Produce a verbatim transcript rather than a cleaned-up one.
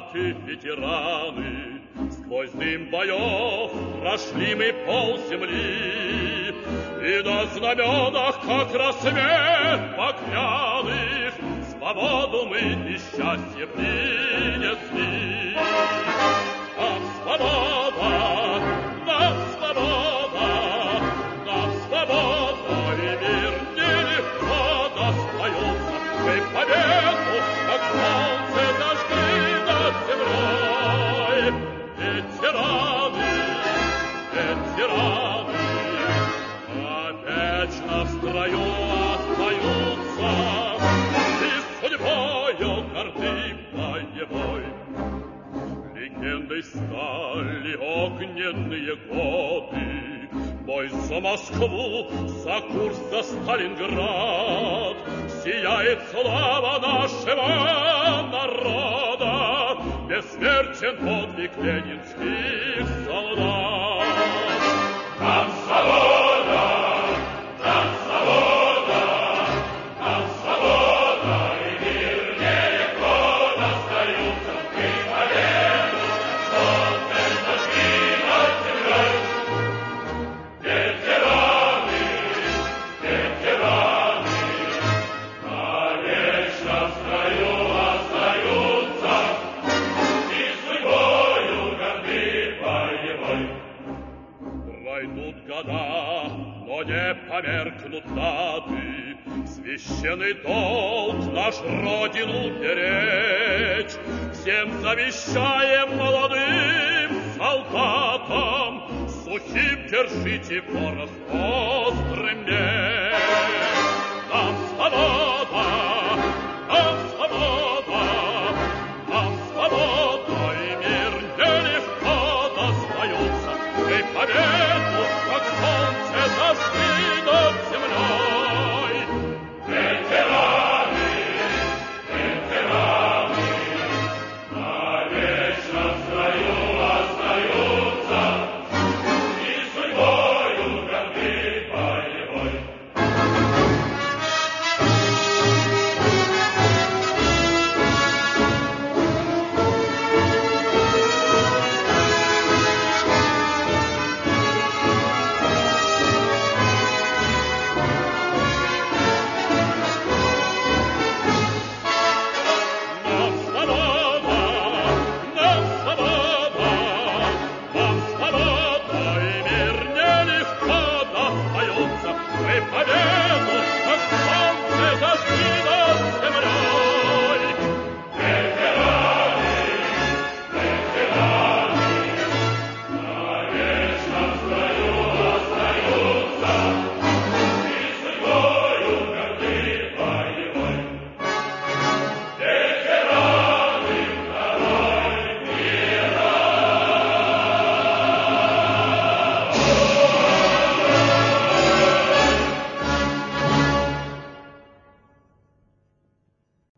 солдаты, ветераны, сквозь дым боев прошли мы пол земли, и на знаменах, как рассвет багряных, свободу мы и счастье принесли. Нам свобода, нам свобода, нам свобода, и мир нелегко достается. Мы победу, как солнце, зажгли над землей. Ветераны, ветераны, опять на строю остаются, и судьбою горды боевой. Легендой стали огненные годы, бой за Москву, за курс, за Сталинград. Сияет слава нашего народа, бессмертен подвиг ленинских солдат. Нам свобода, нам свобода, нам свобода, и мир нелегко достаются. Мы победу, солнце зажгли над землей. Ветераны, ветераны, навечно в строю остаются, и судьбою горды боевой. Пройдут года, но не померкнут даты, священный долг наш родину беречь. Всем завещаем молодым солдатам, сухим держите порох острым меч.